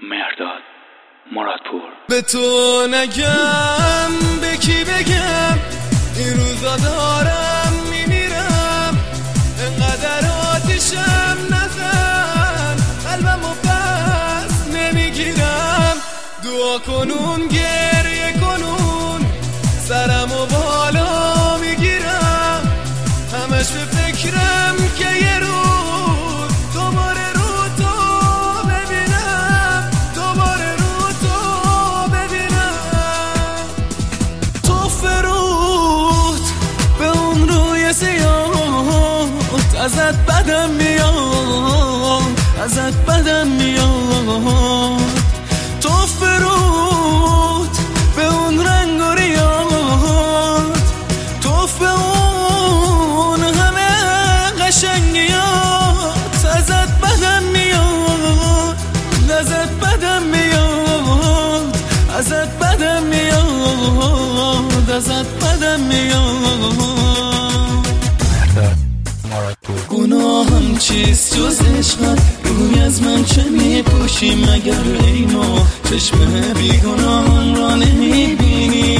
مهرداد مرادپور. به تو نگم به کی بگم این روزا دارم میمیرم، انقدر آتیشم نزن قلبمو پس نمیگیرم. دعا کنون گریه کنون سرمو بالا میگیرم، همش به فکرم که یه روز دوباره رو تو ببینم، دوباره رو تو ببینم. تو فرود به اون روی سیاهت ازت بدم میاد، ازت بدم میاد. تو فرود به اون رنگ و ریاد، تو به اون همه قشنگیات ازت بدم میاد، ازت بدم میاد، ازت بدم میاد، ازت بدم میاد. گناهم چیست جز عشقت؟ روی از من چه میپوشی مگر ای ما؟ چشم بیگناهان را نمیبینی؟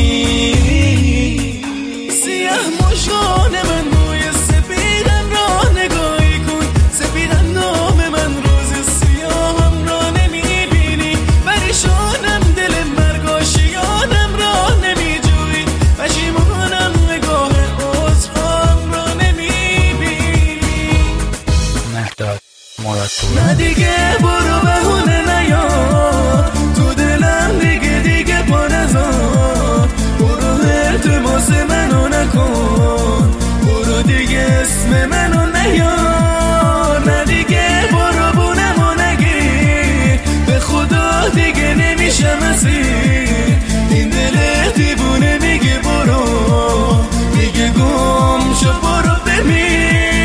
سیاه مژگان من موی سپیدم را نگاهی کن، سپیدم نام من روز سیاهم را نمیبینی. پریشانم دل مرگاشیانم را نمیجویی، پشیمانم نگاه عذرهام را نمیبینی. مهرداد مرادپور. نه دیگه برو بهونه نیا تو دلم، دیگه پا نذار، برو التماس منو نکن، برو دیگه اسم منو نیار. نه دیگه برو بونمو نگیر، به خدا دیگه نمیشم اسیر. این دل دیوونه میگه برو، میگه گم شو برو بمیر.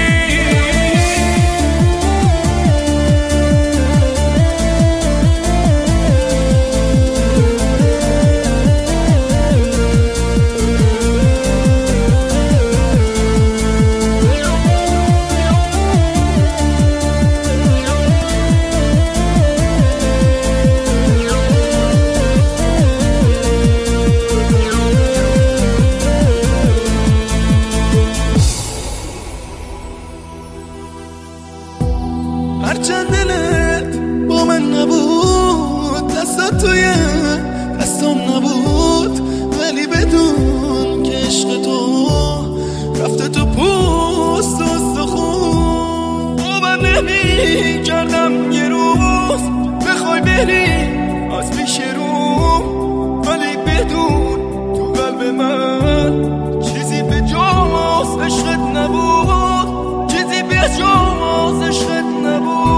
هرچند دلت با من نبود، دستات توی دستم نبود، ولی بدون که عشق تو رفته تو پوست و استخون. باور نمی کردم یه روز بخوای بری از پیش رو، ولی بدون تو قلب من چیزی به جز عشقت نبود، چیزی به جز عشقت نبود.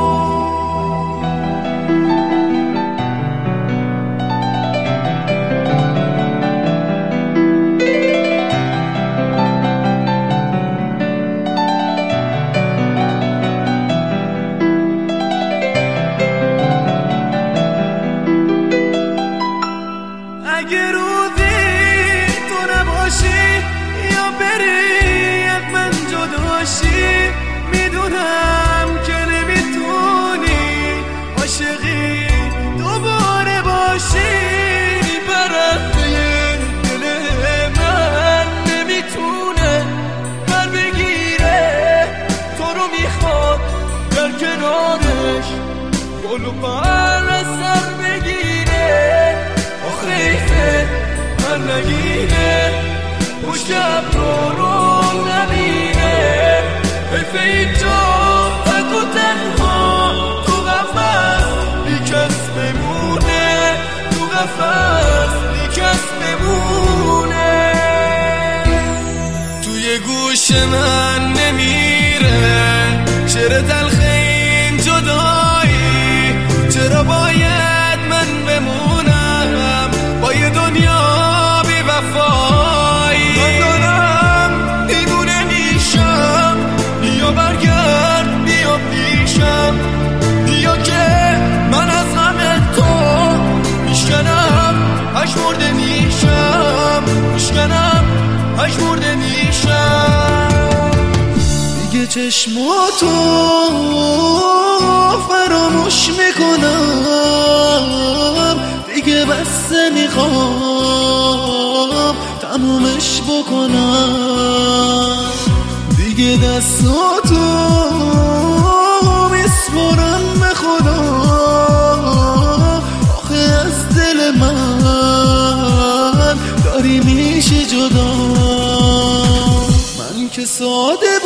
اگه روزی تو نباشی یا بری من جداشی، میدونم که نمیتونی عاشقی دوباره باشی. پرنده دل من نمیتونه بر بگیره، تو رو میخواد در کنارش گل و پر از سر بگیره. آخه حیفه هر نگینه پشت رو نبینه، حیفه اینجا تک و تنها تو قفص بیکس بمونه، تو قفص بیکس بمونه. توی گوش من نمیره شعر تلخ این جدایی، چرا باید من بمونم با یه دنیا بی وفایی؟ من دارم دیوونه میشم، بیا برگرد بیا پیشم، بیا که من از غم تو میشکنم پژمرده میشم، میشکنم پژمرده میشم. دیگه چشماتو فراموش میکنم، تمومش بکنم. دیگه دستاتو میسپرم به خدا، آخه از دل من داری میشه جدا. من که ساده